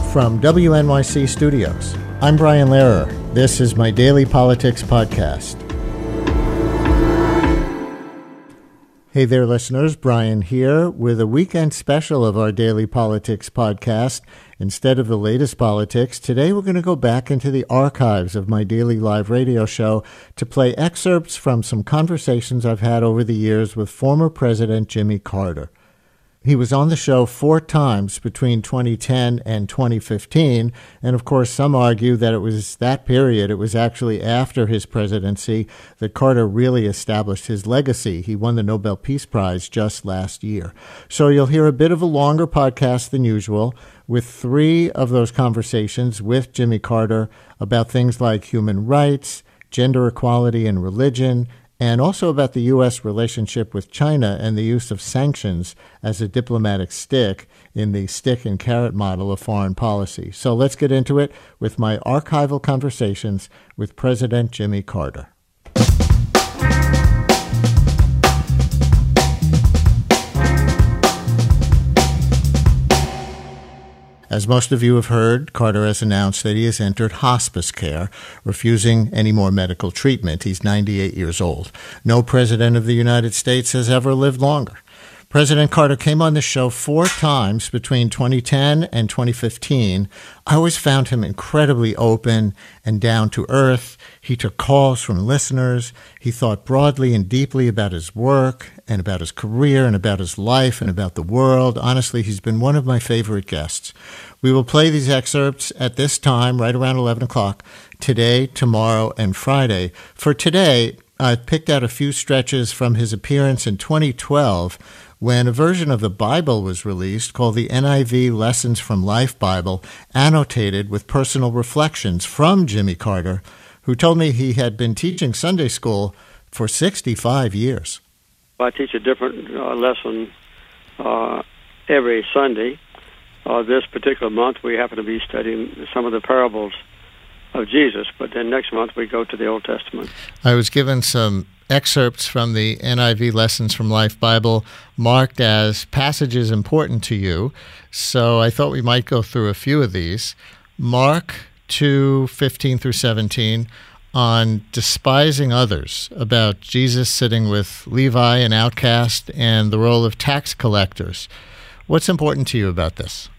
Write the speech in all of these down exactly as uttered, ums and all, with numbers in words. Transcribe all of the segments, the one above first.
From W N Y C Studios, I'm Brian Lehrer. This is my Daily Politics Podcast. Hey there, listeners. Brian here with a weekend special of our Daily Politics Podcast. Instead of the latest politics, today we're going to go back into the archives of my daily live radio show to play excerpts from some conversations I've had over the years with former President Jimmy Carter. He was on the show four times between twenty ten and twenty fifteen, and of course some argue that it was that period, it was actually after his presidency, that Carter really established his legacy. He won the Nobel Peace Prize just last year. So you'll hear a bit of a longer podcast than usual, with three of those conversations with Jimmy Carter about things like human rights, gender equality and religion, and also about the U S relationship with China and the use of sanctions as a diplomatic stick in the stick and carrot model of foreign policy. So let's get into it with my archival conversations with President Jimmy Carter. As most of you have heard, Carter has announced that he has entered hospice care, refusing any more medical treatment. He's ninety-eight years old. No president of the United States has ever lived longer. President Carter came on the show four times between twenty ten and twenty fifteen. I always found him incredibly open and down to earth. He took calls from listeners. He thought broadly and deeply about his work and about his career and about his life and about the world. Honestly, he's been one of my favorite guests. We will play these excerpts at this time, right around eleven o'clock, today, tomorrow, and Friday. For today, I've picked out a few stretches from his appearance in twenty twelve, when a version of the Bible was released called the N I V Lessons from Life Bible, annotated with personal reflections from Jimmy Carter, who told me he had been teaching Sunday school for sixty-five years. I teach a different uh, lesson uh, every Sunday. Uh, this particular month, we happen to be studying some of the parables of Jesus, but then next month we go to the Old Testament. I was given some excerpts from the N I V Lessons from Life Bible marked as passages important to you, so I thought we might go through a few of these. Mark two, fifteen through seventeen, on despising others, about Jesus sitting with Levi, an outcast, and the role of tax collectors. What's important to you about this?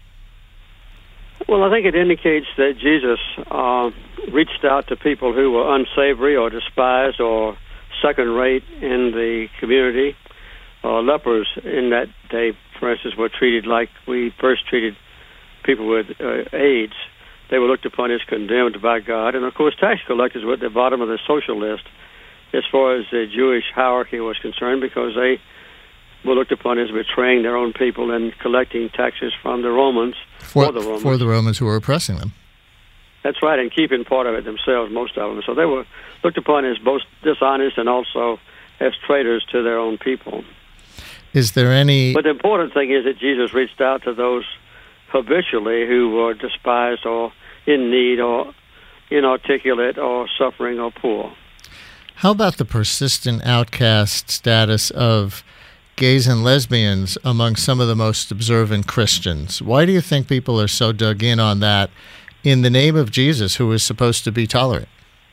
Well, I think it indicates that Jesus uh, reached out to people who were unsavory or despised or second-rate in the community. Uh, lepers in that day, for instance, were treated like we first treated people with uh, AIDS. They were looked upon as condemned by God. And, of course, tax collectors were at the bottom of the social list as far as the Jewish hierarchy was concerned, because they were looked upon as betraying their own people and collecting taxes from the Romans for, for the Romans. For the Romans who were oppressing them. That's right, and keeping part of it themselves, most of them. So they were looked upon as both dishonest and also as traitors to their own people. Is there any... But the important thing is that Jesus reached out to those habitually who were despised or in need or inarticulate or suffering or poor. How about the persistent outcast status of gays and lesbians among some of the most observant Christians? Why do you think people are so dug in on that in the name of Jesus, who is supposed to be tolerant?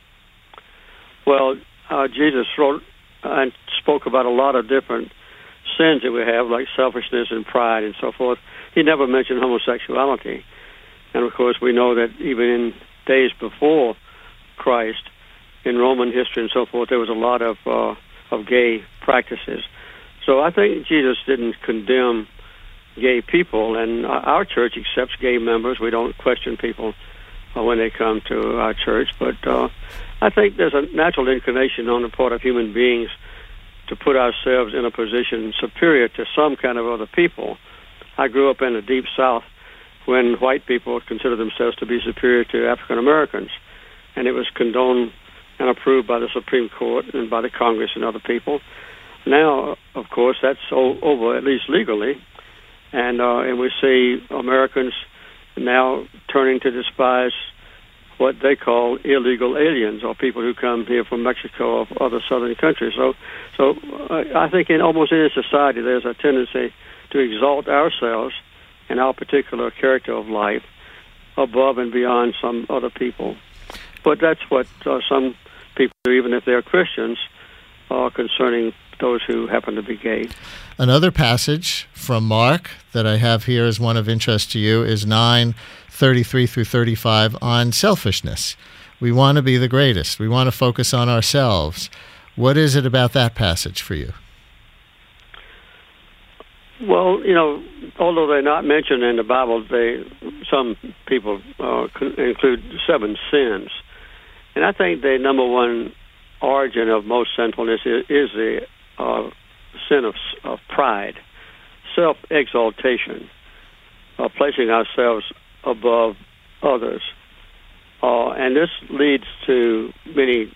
Well, uh, Jesus wrote and spoke about a lot of different sins that we have, like selfishness and pride and so forth. He never mentioned homosexuality. And, of course, we know that even in days before Christ, in Roman history and so forth, there was a lot of uh, of gay practices. So I think Jesus didn't condemn gay people, and our church accepts gay members. We don't question people uh, when they come to our church. But uh, I think there's a natural inclination on the part of human beings to put ourselves in a position superior to some kind of other people. I grew up in the Deep South when white people considered themselves to be superior to African Americans, and it was condoned and approved by the Supreme Court and by the Congress and other people. Now, of course, that's o- over, at least legally, and uh, and we see Americans now turning to despise what they call illegal aliens, or people who come here from Mexico or other southern countries. So, so uh, I think in almost any society there's a tendency to exalt ourselves and our particular character of life above and beyond some other people. But that's what uh, some people do, even if they're Christians, uh, concerning those who happen to be gay. Another passage from Mark that I have here as one of interest to you is nine thirty-three through thirty-five on selfishness. We want to be the greatest. We want to focus on ourselves. What is it about that passage for you? Well, you know, although they're not mentioned in the Bible, they some people uh, include seven sins. And I think the number one origin of most sinfulness is, is the uh, sin of, of pride, self-exaltation, uh, placing ourselves above others. Uh, and this leads to many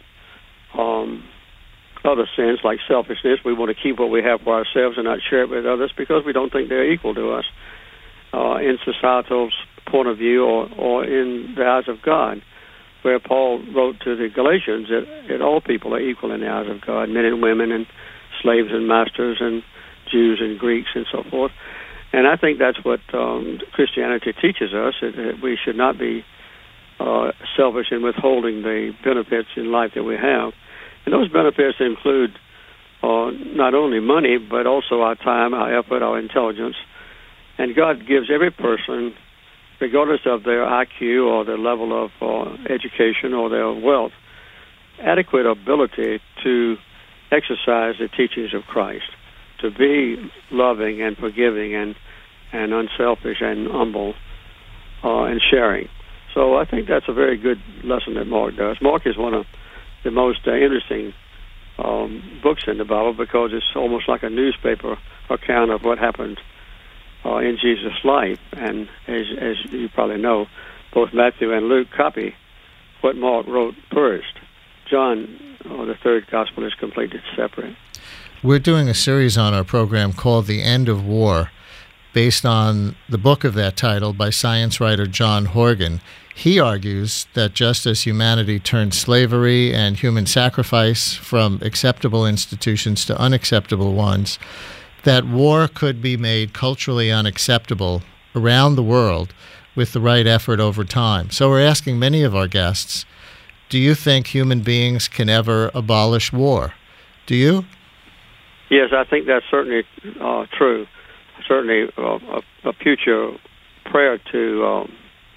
um, other sins like selfishness. We want to keep what we have for ourselves and not share it with others because we don't think they're equal to us uh, in societal point of view or, or in the eyes of God, where Paul wrote to the Galatians that, that all people are equal in the eyes of God, men and women and slaves and masters and Jews and Greeks and so forth. And I think that's what um, Christianity teaches us, that, that we should not be uh, selfish in withholding the benefits in life that we have. And those benefits include uh, not only money, but also our time, our effort, our intelligence. And God gives every person, regardless of their I Q or their level of uh, education or their wealth, adequate ability to exercise the teachings of Christ, to be loving and forgiving and, and unselfish and humble uh, and sharing. So I think that's a very good lesson that Mark does. Mark is one of the most uh, interesting um, books in the Bible because it's almost like a newspaper account of what happened uh, in Jesus' life. And as, as you probably know, both Matthew and Luke copy what Mark wrote first. John, uh, the third gospel, is completely separate. We're doing a series on our program called The End of War, based on the book of that title by science writer John Horgan. He argues that just as humanity turned slavery and human sacrifice from acceptable institutions to unacceptable ones, that war could be made culturally unacceptable around the world with the right effort over time. So we're asking many of our guests, do you think human beings can ever abolish war? Do you? Yes, I think that's certainly uh, true. Certainly uh, a, a future prayer to um,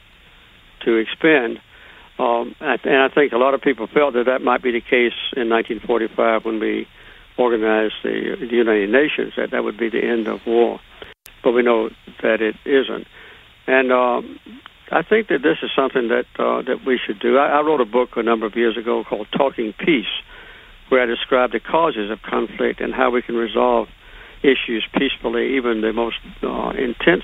to expend. Um, and I think a lot of people felt that that might be the case in nineteen forty-five when we organized the, the United Nations, that that would be the end of war. But we know that it isn't. And um, I think that this is something that uh, that we should do. I, I wrote a book a number of years ago called Talking Peace, where I described the causes of conflict and how we can resolve issues peacefully, even the most uh, intense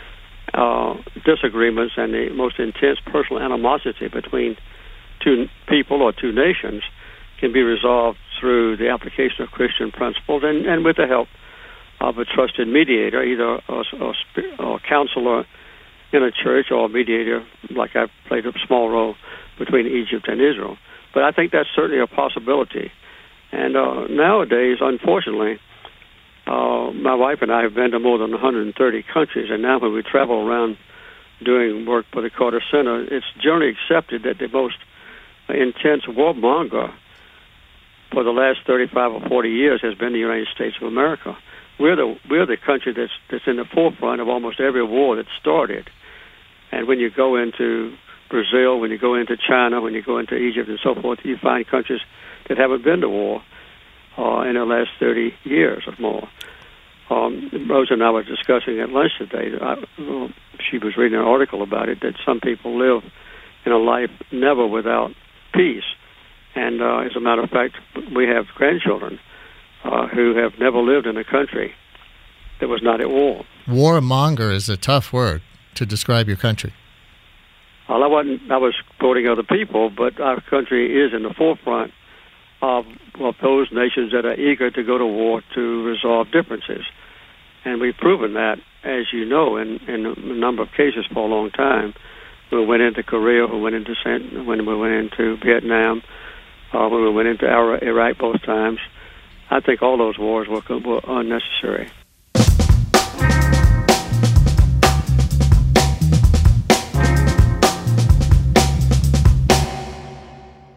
uh, disagreements and the most intense personal animosity between two people or two nations can be resolved through the application of Christian principles and, and with the help of a trusted mediator, either a, a, a counselor in a church or a mediator, like I played a small role between Egypt and Israel. But I think that's certainly a possibility. And uh, nowadays, unfortunately, uh, my wife and I have been to more than one hundred thirty countries, and now when we travel around doing work for the Carter Center, it's generally accepted that the most intense warmonger for the last thirty-five or forty years has been the United States of America. We're the we're the country that's that's in the forefront of almost every war that started. And when you go into Brazil, when you go into China, when you go into Egypt and so forth, you find countries that haven't been to war uh, in the last thirty years or more. Um, Rose and I were discussing at lunch today. I, well, she was reading an article about it, that some people live in a life never without peace. And uh, as a matter of fact, we have grandchildren uh, who have never lived in a country that was not at war. Warmonger is a tough word to describe your country. Well, I wasn't. I was quoting other people, but our country is in the forefront of, of those nations that are eager to go to war to resolve differences, and we've proven that, as you know, in, in a number of cases for a long time. We went into Korea, we went into when we went into Vietnam, uh, when we went into Iraq both times. I think all those wars were, were unnecessary.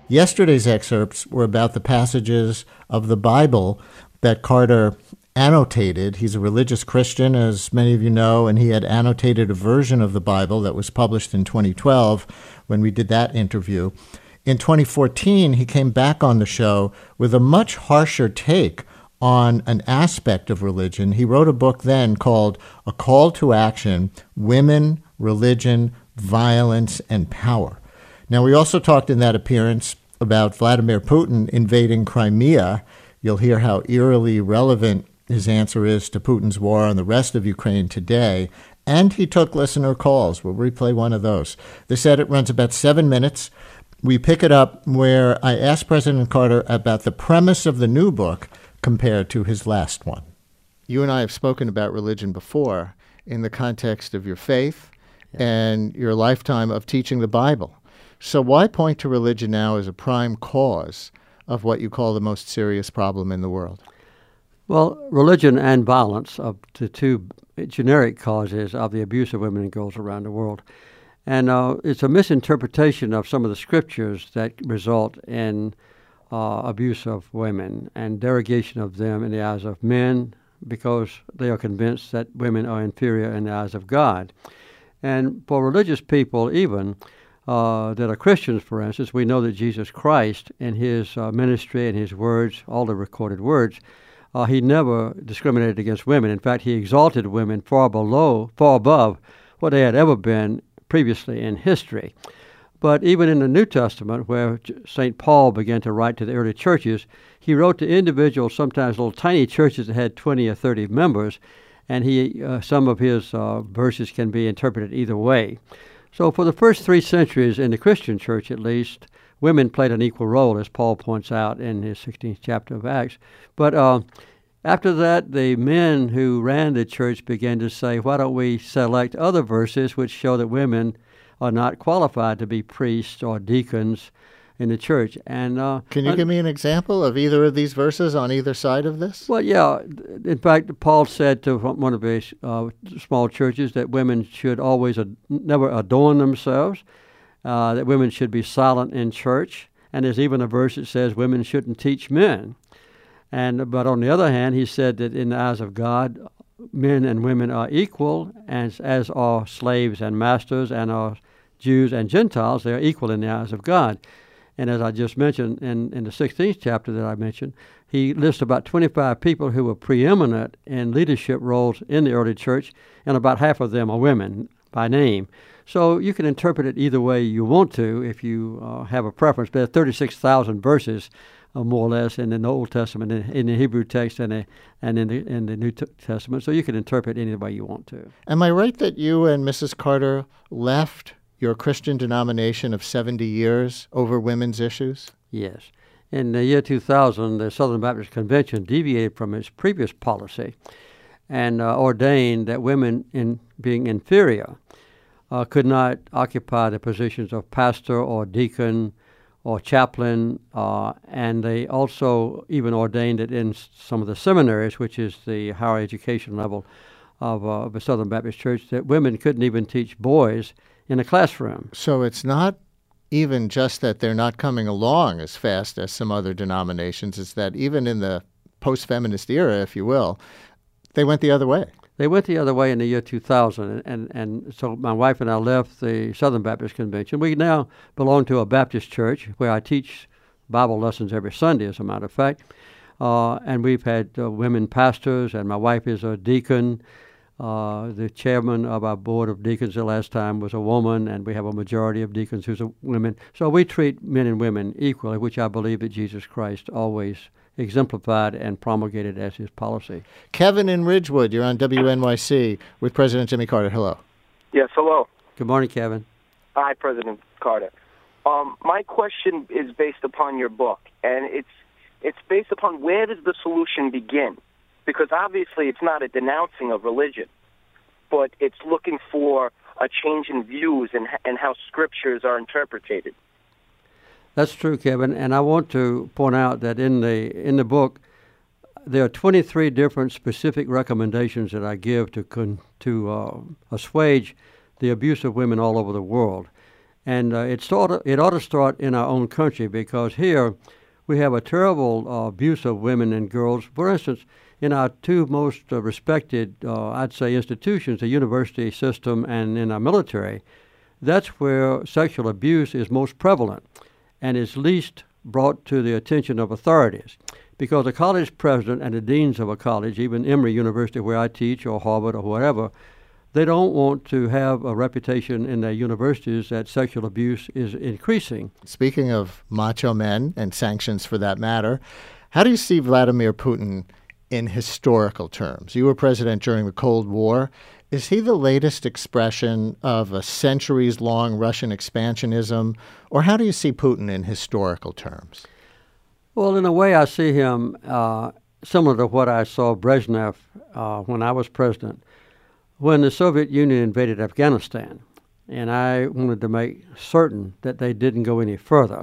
Yesterday's excerpts were about the passages of the Bible that Carter annotated. He's a religious Christian, as many of you know, and he had annotated a version of the Bible that was published in twenty twelve when we did that interview. In twenty fourteen, he came back on the show with a much harsher take on an aspect of religion. He wrote a book then called A Call to Action, Women, Religion, Violence, and Power. Now, we also talked in that appearance about Vladimir Putin invading Crimea. You'll hear how eerily relevant his answer is to Putin's war on the rest of Ukraine today. And he took listener calls. We'll replay one of those. This edit runs about seven minutes. We pick it up where I asked President Carter about the premise of the new book compared to his last one. You and I have spoken about religion before in the context of your faith yeah. and your lifetime of teaching the Bible. So why point to religion now as a prime cause of what you call the most serious problem in the world? Well, religion and violence are the two generic causes of the abuse of women and girls around the world. And uh, it's a misinterpretation of some of the scriptures that result in uh, abuse of women and derogation of them in the eyes of men because they are convinced that women are inferior in the eyes of God. And for religious people even, Uh, that are Christians, for instance, we know that Jesus Christ, in his uh, ministry and his words, all the recorded words, uh, he never discriminated against women. In fact, he exalted women far below, far above what they had ever been previously in history. But even in the New Testament, where Saint Paul began to write to the early churches, he wrote to individual, sometimes little tiny churches that had twenty or thirty members, and he uh, some of his uh, verses can be interpreted either way. So for the first three centuries in the Christian church, at least, women played an equal role, as Paul points out in his sixteenth chapter of Acts. But uh, after that, the men who ran the church began to say, why don't we select other verses which show that women are not qualified to be priests or deacons in the church? And uh, Can you uh, give me an example of either of these verses on either side of this? Well, yeah. In fact, Paul said to one of his uh, small churches that women should always ad- never adorn themselves, uh, that women should be silent in church. And there's even a verse that says women shouldn't teach men. And but on the other hand, he said that in the eyes of God, men and women are equal, as, as are slaves and masters, and are Jews and Gentiles. They are equal in the eyes of God. And as I just mentioned, in, in the sixteenth chapter that I mentioned, he lists about twenty-five people who were preeminent in leadership roles in the early church, and about half of them are women by name. So you can interpret it either way you want to if you uh, have a preference. There are thirty-six thousand verses, uh, more or less, in the Old Testament, in, in the Hebrew text, and, the, and in, the, in the New Testament. So you can interpret it any way you want to. Am I right that you and Missus Carter left your Christian denomination of seventy years over women's issues? Yes. In the year two thousand, the Southern Baptist Convention deviated from its previous policy and uh, ordained that women, in being inferior, uh, could not occupy the positions of pastor or deacon or chaplain, uh, and they also even ordained it in some of the seminaries, which is the higher education level of, uh, of the Southern Baptist Church, that women couldn't even teach boys in a classroom. So it's not even just that they're not coming along as fast as some other denominations. It's that even in the post-feminist era, if you will, they went the other way. They went the other way in the year two thousand, and, and, and so my wife and I left the Southern Baptist Convention. We now belong to a Baptist church where I teach Bible lessons every Sunday, as a matter of fact. Uh, and we've had uh, women pastors, and my wife is a deacon. Uh, the chairman of our board of deacons the last time was a woman, and we have a majority of deacons who's a women. So we treat men and women equally, which I believe that Jesus Christ always exemplified and promulgated as his policy. Kevin in Ridgewood, you're on W N Y C with President Jimmy Carter. Hello. Yes, hello. Good morning, Kevin. Hi, President Carter. Um, my question is based upon your book, and it's it's based upon where does the solution begin? Because obviously it's not a denouncing of religion, but it's looking for a change in views and, and how scriptures are interpreted. That's true, Kevin, and I want to point out that in the in the book, there are twenty-three different specific recommendations that I give to con, to uh, assuage the abuse of women all over the world. And uh, it, sort it ought to start in our own country, because here we have a terrible uh, abuse of women and girls. For instance, in our two most uh, respected, uh, I'd say, institutions, the university system and in our military, that's where sexual abuse is most prevalent and is least brought to the attention of authorities. Because a college president and the deans of a college, even Emory University where I teach, or Harvard or whatever, they don't want to have a reputation in their universities that sexual abuse is increasing. Speaking of macho men and sanctions for that matter, how do you see Vladimir Putin in historical terms? You were president during the Cold War. Is he the latest expression of a centuries-long Russian expansionism, or how do you see Putin in historical terms? Well, in a way, I see him uh, similar to what I saw Brezhnev uh, when I was president. When the Soviet Union invaded Afghanistan, and I wanted to make certain that they didn't go any further.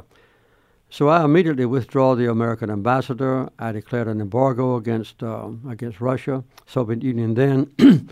So I immediately withdrew the American ambassador. I declared an embargo against uh, against Russia, Soviet Union then.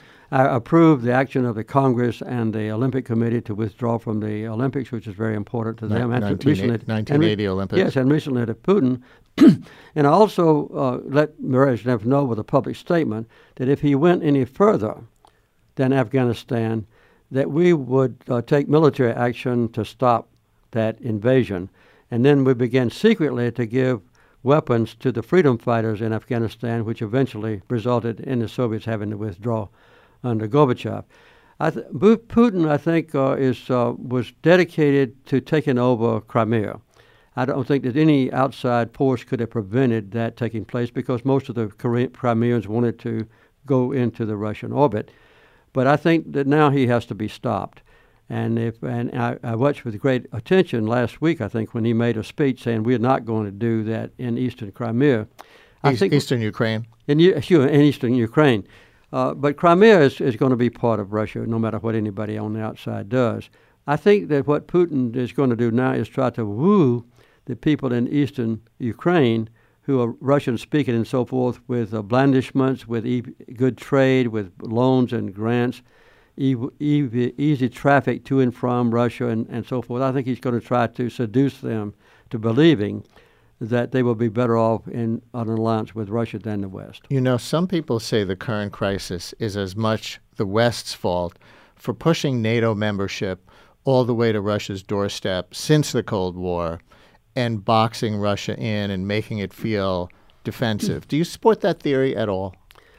I approved the action of the Congress and the Olympic Committee to withdraw from the Olympics, which is very important to them. nineteen eighty Olympics. Yes, and recently to Putin. And I also uh, let Brezhnev know with a public statement that if he went any further than Afghanistan, that we would uh, take military action to stop that invasion. And then we began secretly to give weapons to the freedom fighters in Afghanistan, which eventually resulted in the Soviets having to withdraw under Gorbachev. I th- Putin, I think, uh, is uh, was dedicated to taking over Crimea. I don't think that any outside force could have prevented that taking place, because most of the Crimeans wanted to go into the Russian orbit. But I think that now he has to be stopped. And if and I, I watched with great attention last week, I think, when he made a speech saying we're not going to do that in eastern Crimea. I East, think Eastern Ukraine. In, sure, in eastern Ukraine. Uh, but Crimea is, is going to be part of Russia, no matter what anybody on the outside does. I think that what Putin is going to do now is try to woo the people in eastern Ukraine who are Russian-speaking and so forth, with uh, blandishments, with e- good trade, with loans and grants, e- e- easy traffic to and from Russia and, and so forth. I think he's going to try to seduce them to believing that they will be better off in an alliance with Russia than the West. You know, some people say the current crisis is as much the West's fault for pushing NATO membership all the way to Russia's doorstep since the Cold War and boxing Russia in and making it feel defensive. Do you support that theory at all?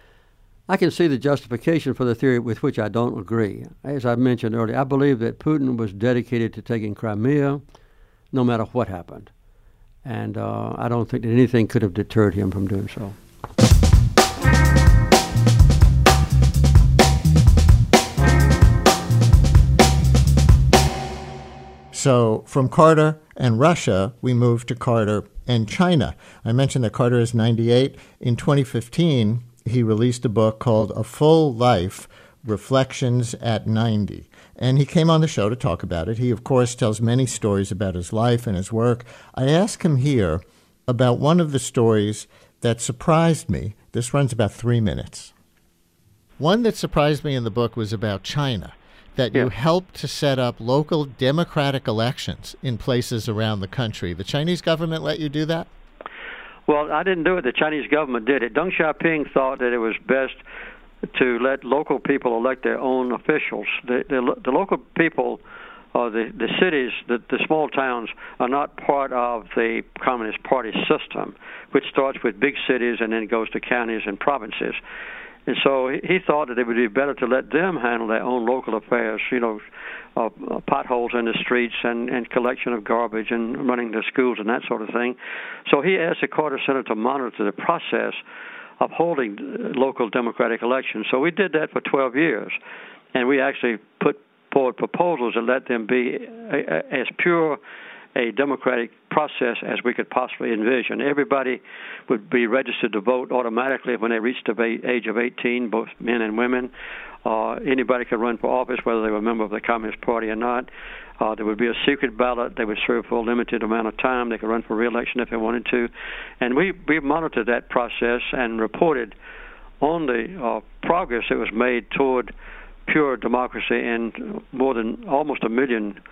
I can see the justification for the theory with which I don't agree. As I mentioned earlier, I believe that Putin was dedicated to taking Crimea no matter what happened. And uh, I don't think that anything could have deterred him from doing so. So from Carter and Russia, we move to Carter and China. I mentioned that Carter is ninety-eight. In twenty fifteen, he released a book called A Full Life, Reflections at ninety. And he came on the show to talk about it. He, of course, tells many stories about his life and his work. I asked him here about one of the stories that surprised me. This runs about three minutes. One that surprised me in the book was about China, that you yeah. helped to set up local democratic elections in places around the country. The Chinese government let you do that? Well, I didn't do it. The Chinese government did it. Deng Xiaoping thought that it was best to let local people elect their own officials. The, the, the local people, or the, the cities, the, the small towns, are not part of the Communist Party system, which starts with big cities and then goes to counties and provinces. And so he thought that it would be better to let them handle their own local affairs, you know, uh, uh, potholes in the streets and, and collection of garbage and running the schools and that sort of thing. So he asked the Carter Center to monitor the process of holding local democratic elections. So we did that for twelve years, and we actually put forward proposals and let them be a, a, as pure a democratic process as we could possibly envision. Everybody would be registered to vote automatically when they reached the age of eighteen, both men and women. Uh, anybody could run for office, whether they were a member of the Communist Party or not. Uh, there would be a secret ballot. They would serve for a limited amount of time. They could run for re-election if they wanted to. And we, we monitored that process and reported on the uh, progress that was made toward pure democracy in more than almost a million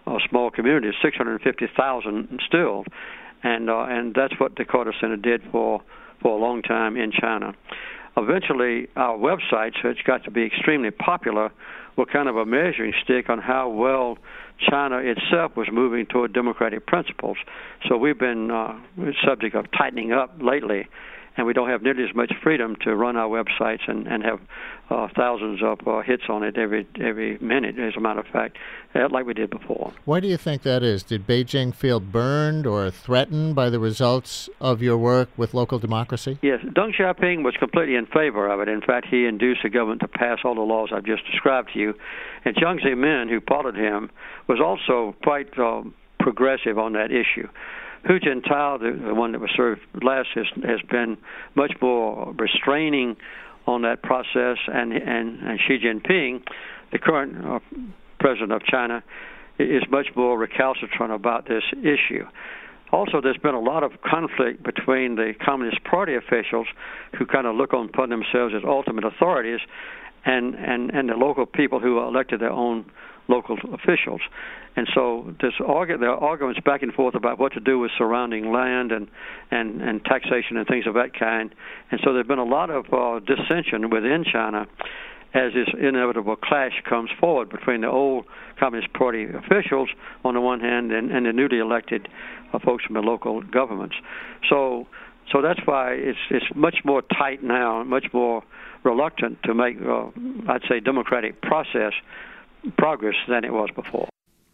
a small community, six hundred fifty thousand still, and uh, and that's what the Carter Center did for for a long time in China. Eventually, our websites, which got to be extremely popular, were kind of a measuring stick on how well China itself was moving toward democratic principles. So we've been uh, subject of tightening up lately, and we don't have nearly as much freedom to run our websites and, and have uh, thousands of uh, hits on it every every minute, as a matter of fact, uh, like we did before. Why do you think that is? Did Beijing feel burned or threatened by the results of your work with local democracy? Yes, Deng Xiaoping was completely in favor of it. In fact, he induced the government to pass all the laws I've just described to you. And Jiang Zemin, who followed him, was also quite uh, progressive on that issue. Hu Jintao, the, the one that was served last, has, has been much more restraining on that process, and, and, and Xi Jinping, the current uh, president of China, is much more recalcitrant about this issue. Also, there's been a lot of conflict between the Communist Party officials, who kind of look upon themselves as ultimate authorities, and, and, and the local people who elected their own local officials. And so this argue, there are arguments back and forth about what to do with surrounding land and, and, and taxation and things of that kind. And so there's been a lot of uh, dissension within China as this inevitable clash comes forward between the old Communist Party officials on the one hand and, and the newly elected uh, folks from the local governments. So so that's why it's it's much more tight now, much more reluctant to make, uh, I'd say, democratic process progress than it was before.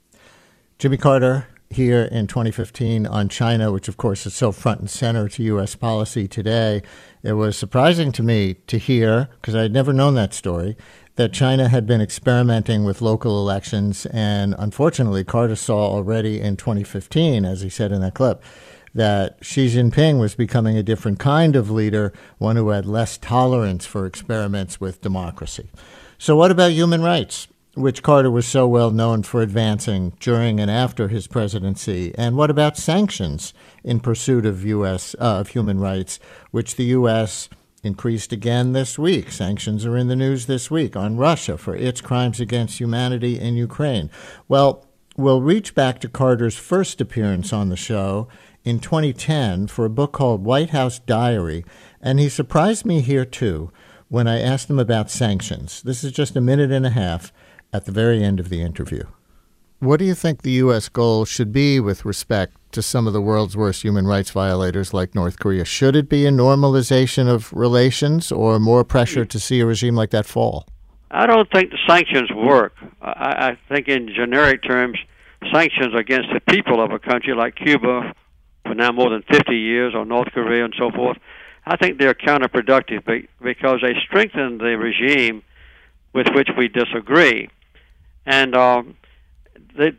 Jimmy Carter here in twenty fifteen on China, which of course is so front and center to U S policy today. It was surprising to me to hear, because I had never known that story, that China had been experimenting with local elections, and unfortunately Carter saw already in twenty fifteen, as he said in that clip, that Xi Jinping was becoming a different kind of leader, one who had less tolerance for experiments with democracy. So what about human rights, which Carter was so well known for advancing during and after his presidency? And what about sanctions in pursuit of U S uh, of human rights, which the U S increased again this week? Sanctions are in the news this week on Russia for its crimes against humanity in Ukraine. Well, we'll reach back to Carter's first appearance on the show in twenty ten for a book called White House Diary, and he surprised me here too when I asked him about sanctions. This is just a minute and a half at the very end of the interview. What do you think the U S goal should be with respect to some of the world's worst human rights violators like North Korea? Should it be a normalization of relations or more pressure to see a regime like that fall? I don't think the sanctions work. I, I think in generic terms, sanctions against the people of a country like Cuba for now more than fifty years, or North Korea and so forth, I think they're counterproductive because they strengthen the regime with which we disagree. And um, they,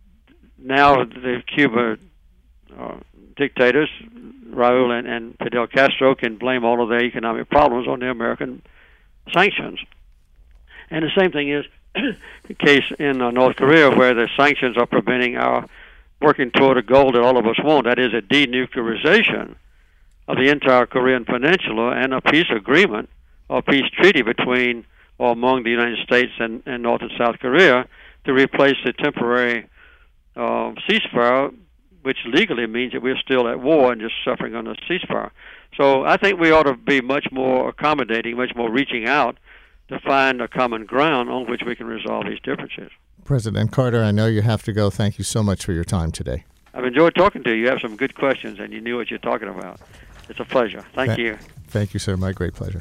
now the Cuba uh, dictators, Raul and, and Fidel Castro, can blame all of their economic problems on the American sanctions. And the same thing is the case in uh, North Korea, where the sanctions are preventing our working toward a goal that all of us want, that is a denuclearization of the entire Korean Peninsula and a peace agreement or peace treaty between or among the United States and, and North and South Korea to replace the temporary uh, ceasefire, which legally means that we're still at war and just suffering under ceasefire. So I think we ought to be much more accommodating, much more reaching out to find a common ground on which we can resolve these differences. President Carter, I know you have to go. Thank you so much for your time today. I've enjoyed talking to you. You have some good questions, and you knew what you're talking about. It's a pleasure. Thank Th- you. Thank you, sir. My great pleasure.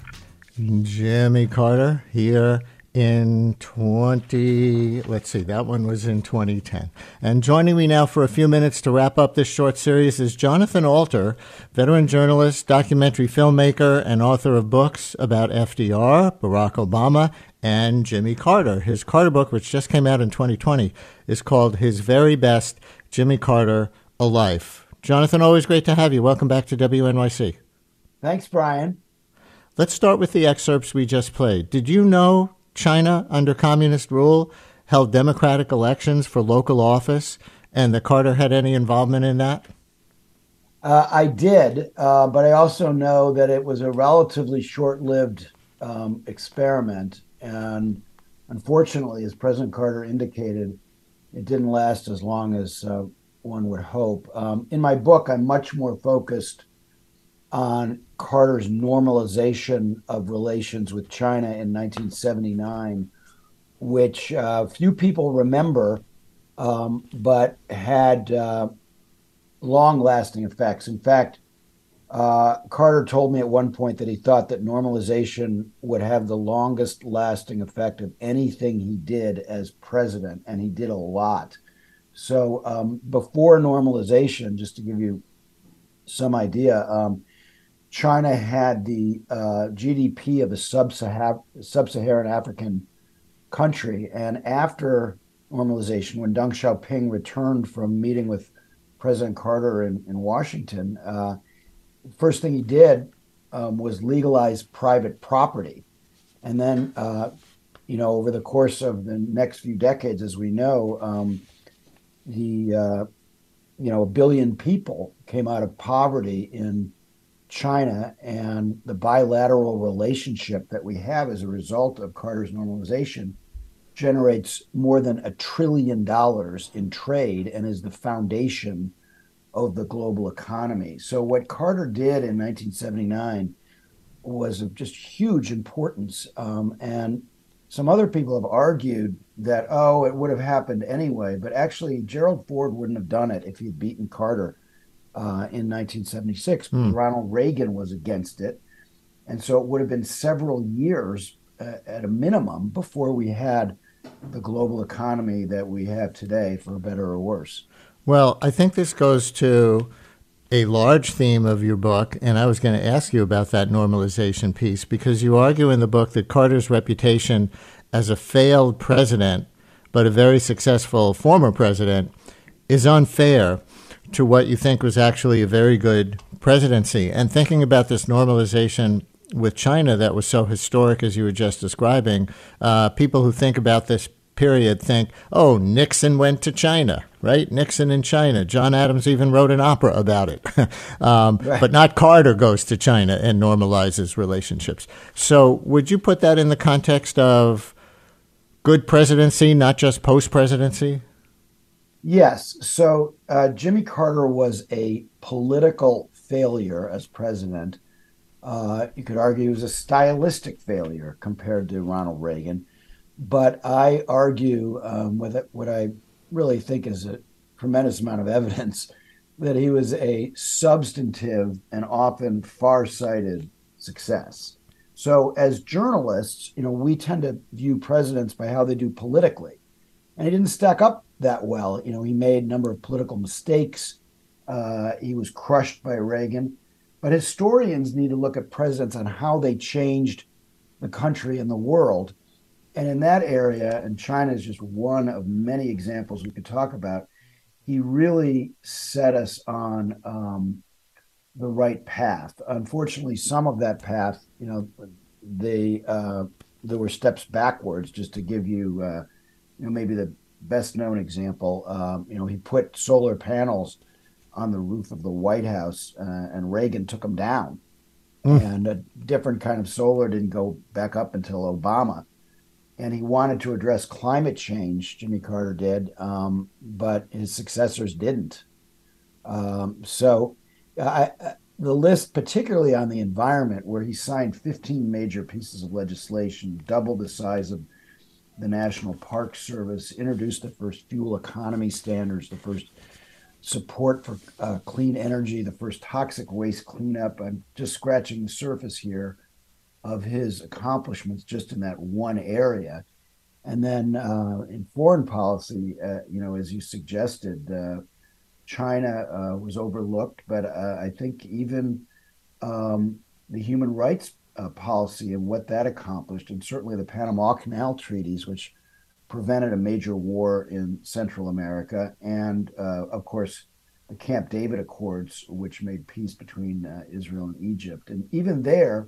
Jimmy Carter here in twenty, let's see, that one was in twenty ten. And joining me now for a few minutes to wrap up this short series is Jonathan Alter, veteran journalist, documentary filmmaker, and author of books about F D R, Barack Obama, and Jimmy Carter. His Carter book, which just came out in twenty twenty, is called His Very Best, Jimmy Carter, A Life. Jonathan, always great to have you. Welcome back to W N Y C. Thanks, Brian. Let's start with the excerpts we just played. Did you know China, under communist rule, held democratic elections for local office, and that Carter had any involvement in that? Uh, I did, uh, but I also know that it was a relatively short-lived um, experiment. And unfortunately, as President Carter indicated, it didn't last as long as uh, one would hope. Um, in my book, I'm much more focused on Carter's normalization of relations with China in nineteen seventy-nine, which uh, few people remember, um, but had uh, long-lasting effects. In fact, uh, Carter told me at one point that he thought that normalization would have the longest lasting effect of anything he did as president, and he did a lot. So um, before normalization, just to give you some idea, um, China had the uh, G D P of a sub-Saharan African country. And after normalization, when Deng Xiaoping returned from meeting with President Carter in, in Washington, uh, first thing he did um, was legalize private property. And then, uh, you know, over the course of the next few decades, as we know, um, the, uh, you know, a billion people came out of poverty in China, and the bilateral relationship that we have as a result of Carter's normalization generates more than a trillion dollars in trade and is the foundation of the global economy. So what Carter did in nineteen seventy-nine was of just huge importance. Um, and some other people have argued that, oh, it would have happened anyway. But actually, Gerald Ford wouldn't have done it if he'd beaten Carter uh, in nineteen seventy-six. Hmm. Ronald Reagan was against it. And so it would have been several years uh, at a minimum before we had the global economy that we have today, for better or worse. Well, I think this goes to a large theme of your book, and I was going to ask you about that normalization piece, because you argue in the book that Carter's reputation as a failed president, but a very successful former president, is unfair to what you think was actually a very good presidency. And thinking about this normalization with China that was so historic, as you were just describing, uh, people who think about this period think, oh, Nixon went to China, right? Nixon in China. John Adams even wrote an opera about it. um, right. But not Carter goes to China and normalizes relationships. So would you put that in the context of good presidency, not just post-presidency? Yes. So uh, Jimmy Carter was a political failure as president. Uh, you could argue he was a stylistic failure compared to Ronald Reagan. But I argue um, with it, what I really think is a tremendous amount of evidence that he was a substantive and often far-sighted success. So as journalists, you know, we tend to view presidents by how they do politically. And he didn't stack up that well. You know, he made a number of political mistakes. Uh, he was crushed by Reagan. But historians need to look at presidents on how they changed the country and the world. And in that area, and China is just one of many examples we could talk about, he really set us on um, the right path. Unfortunately, some of that path, you know, they uh, there were steps backwards. Just to give you, uh, you know, maybe the best known example, um, you know, he put solar panels on the roof of the White House, uh, and Reagan took them down. Mm. And a different kind of solar didn't go back up until Obama. And he wanted to address climate change, Jimmy Carter did, um, but his successors didn't. Um, so I, I, the list, particularly on the environment, where he signed fifteen major pieces of legislation, doubled the size of the National Park Service, introduced the first fuel economy standards, the first support for uh, clean energy, the first toxic waste cleanup. I'm just scratching the surface here of his accomplishments just in that one area. And then uh, in foreign policy, uh, you know, as you suggested, uh, China uh, was overlooked, but uh, I think even um, the human rights uh, policy and what that accomplished, and certainly the Panama Canal treaties, which prevented a major war in Central America, and uh, of course, the Camp David Accords, which made peace between uh, Israel and Egypt. And even there,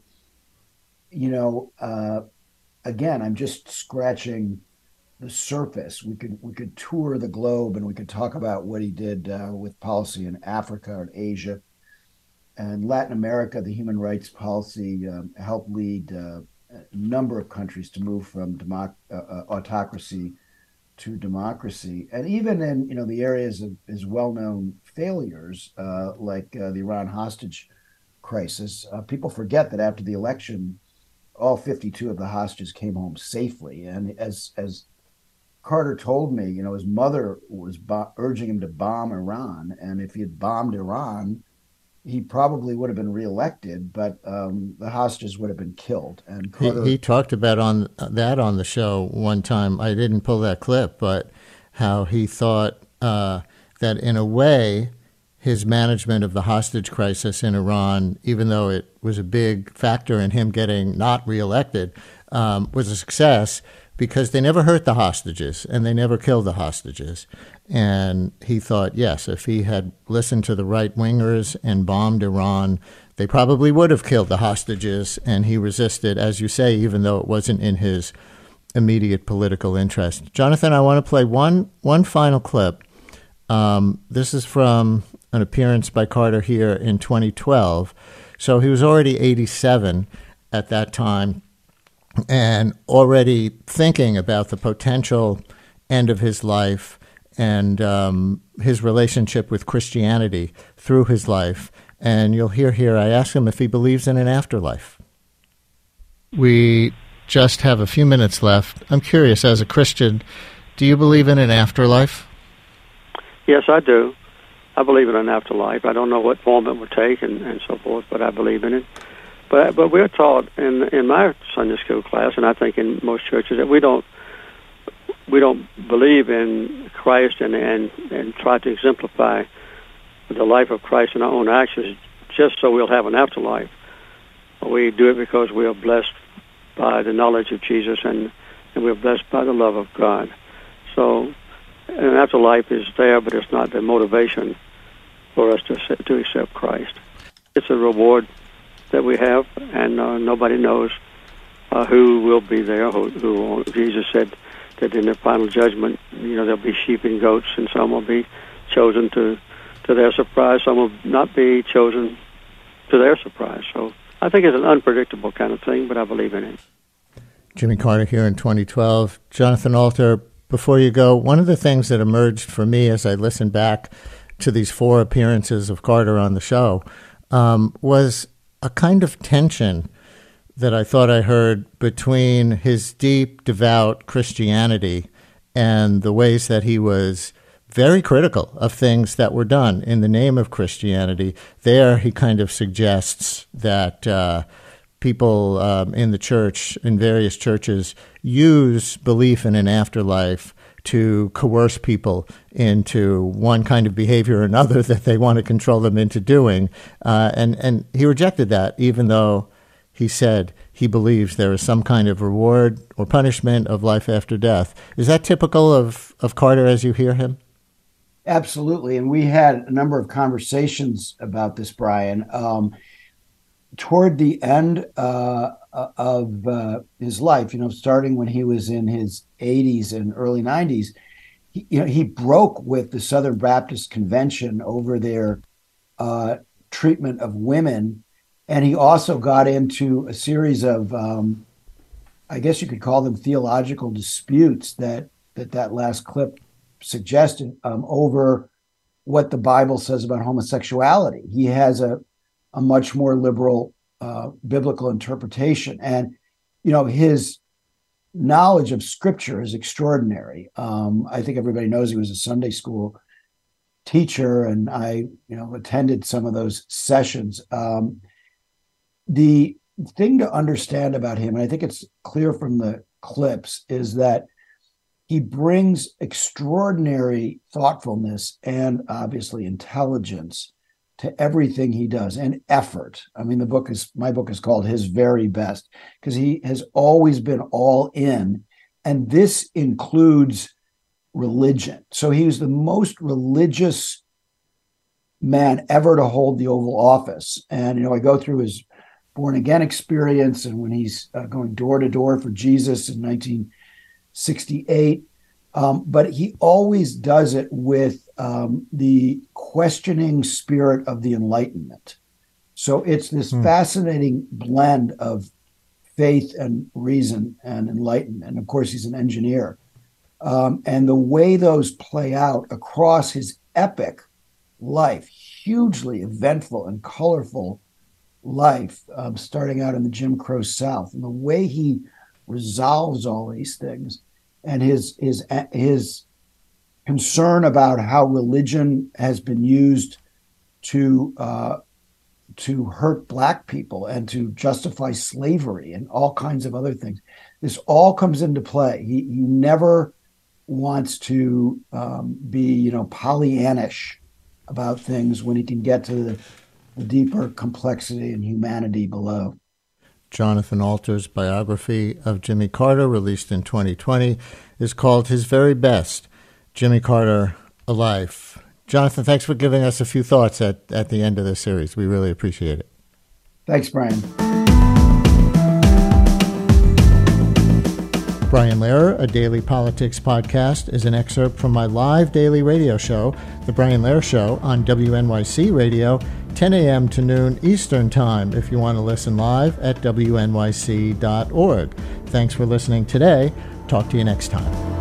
you know, uh, again, I'm just scratching the surface. We could we could tour the globe and we could talk about what he did uh, with policy in Africa and Asia and Latin America. The human rights policy um, helped lead uh, a number of countries to move from democ- uh, autocracy to democracy. And even in, you know, the areas of his well-known failures, uh, like uh, the Iran hostage crisis, uh, people forget that after the election, all fifty-two of the hostages came home safely. And as as Carter told me, you know, his mother was bo- urging him to bomb Iran, and if he had bombed Iran, he probably would have been reelected, but um, the hostages would have been killed. And Carter, he, he talked about on that on the show one time. I didn't pull that clip, but how he thought uh, that in a way, his management of the hostage crisis in Iran, even though it was a big factor in him getting not reelected, um, was a success because they never hurt the hostages and they never killed the hostages. And he thought, yes, if he had listened to the right-wingers and bombed Iran, they probably would have killed the hostages. And he resisted, as you say, even though it wasn't in his immediate political interest. Jonathan, I want to play one one final clip. Um, this is from an appearance by Carter here in twenty twelve. So he was already eighty-seven at that time and already thinking about the potential end of his life and um, his relationship with Christianity through his life. And you'll hear here, I asked him if he believes in an afterlife. We just have a few minutes left. I'm curious, as a Christian, do you believe in an afterlife? Yes, I do. I believe in an afterlife. I don't know what form it will take and, and so forth, but I believe in it. But but we're taught in in my Sunday school class, and I think in most churches, that we don't we don't believe in Christ and and, and try to exemplify the life of Christ in our own actions just so we'll have an afterlife. We do it because we are blessed by the knowledge of Jesus and, and we're blessed by the love of God. So an afterlife is there, but it's not the motivation for us to to accept Christ. It's a reward that we have, and uh, nobody knows uh, who will be there. Who, who Jesus said that in the final judgment, you know, there'll be sheep and goats, and some will be chosen to, to their surprise. Some will not be chosen to their surprise. So I think it's an unpredictable kind of thing, but I believe in it. Jimmy Carter here in twenty twelve. Jonathan Alter, before you go, one of the things that emerged for me as I listened back to these four appearances of Carter on the show um, was a kind of tension that I thought I heard between his deep, devout Christianity and the ways that he was very critical of things that were done in the name of Christianity. There, he kind of suggests that uh, people um, in the church, in various churches, use belief in an afterlife to coerce people into one kind of behavior or another that they want to control them into doing. Uh, and, and he rejected that, even though he said he believes there is some kind of reward or punishment of life after death. Is that typical of, of Carter as you hear him? Absolutely. And we had a number of conversations about this, Brian. Um, toward the end uh, of uh, his life, you know, starting when he was in his eighties and early nineties, he, you know, he broke with the Southern Baptist Convention over their uh, treatment of women. And he also got into a series of, um, I guess you could call them theological disputes that that, that last clip suggested um, over what the Bible says about homosexuality. He has a, a much more liberal uh, biblical interpretation. And, you know, his knowledge of Scripture is extraordinary. Um, I think everybody knows he was a Sunday school teacher, and I, you know, attended some of those sessions. Um, the thing to understand about him, and I think it's clear from the clips, is that he brings extraordinary thoughtfulness and obviously intelligence to everything he does, and effort. I mean, the book is my book is called His Very Best, because he has always been all in, and this includes religion. So he was the most religious man ever to hold the Oval Office. And, you know, I go through his born again experience, and when he's uh, going door to door for Jesus in nineteen sixty-eight. Um, but he always does it with um, the questioning spirit of the Enlightenment. So it's this mm. fascinating blend of faith and reason and enlightenment. And of course, he's an engineer. Um, and the way those play out across his epic life, hugely eventful and colorful life, um, starting out in the Jim Crow South, and the way he resolves all these things, and his his his concern about how religion has been used to uh, to hurt Black people and to justify slavery and all kinds of other things. This all comes into play. He he never wants to um, be, you know, Pollyannish about things when he can get to the, the deeper complexity and humanity below. Jonathan Alter's biography of Jimmy Carter, released in twenty twenty, is called His Very Best, Jimmy Carter, A Life. Jonathan, thanks for giving us a few thoughts at, at the end of this series. We really appreciate it. Thanks, Brian. Brian Lehrer, A Daily Politics Podcast, is an excerpt from my live daily radio show, The Brian Lehrer Show, on W N Y C Radio, ten a.m. to noon Eastern Time, if you want to listen live at W N Y C dot org. Thanks for listening today. Talk to you next time.